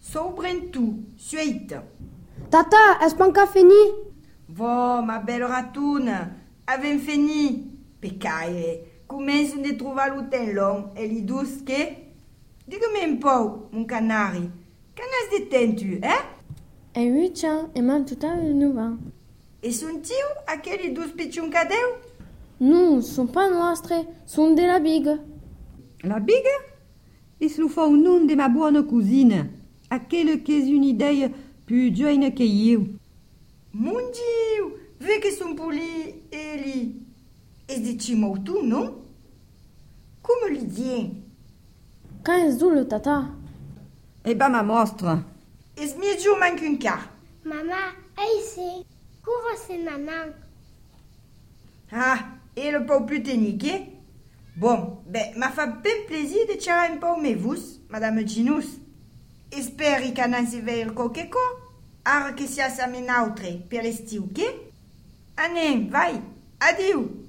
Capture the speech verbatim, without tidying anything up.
Sobre tu, suite. Tata, est-ce pas encore fini? Vo, ma belle ratoune, avem fini. Peccaire, començo de trovar lo temps long e li dus que? Digue-me un peu, mon canari, qu'en has de temps tu, eh? E oui, tiens, e man tout à nouveau. E sunt tiu aquele dus picciuncadeu? Non, sont pas nostre, sont de la big. La biga? Is lo fa un nom de ma buona cusina, aquele que és una idea più giovane che io. Mon Dieu, vê que sunt poli ele. Es de cimou tu, non? Come li dien? Quand est-ce le tata? E ba ma mostra. Es mi giù manque un car. Maman, hey, c'est couvre c'est nanan. Ah, e le pau plus tenique? Bon, ben, ma fa ben plaisir de tirar un pau me vus, Madame Ginus. Esperi que non si veil qualche co, ara que sia sa menautre per l'estiu, che? Anem, vai, adieu!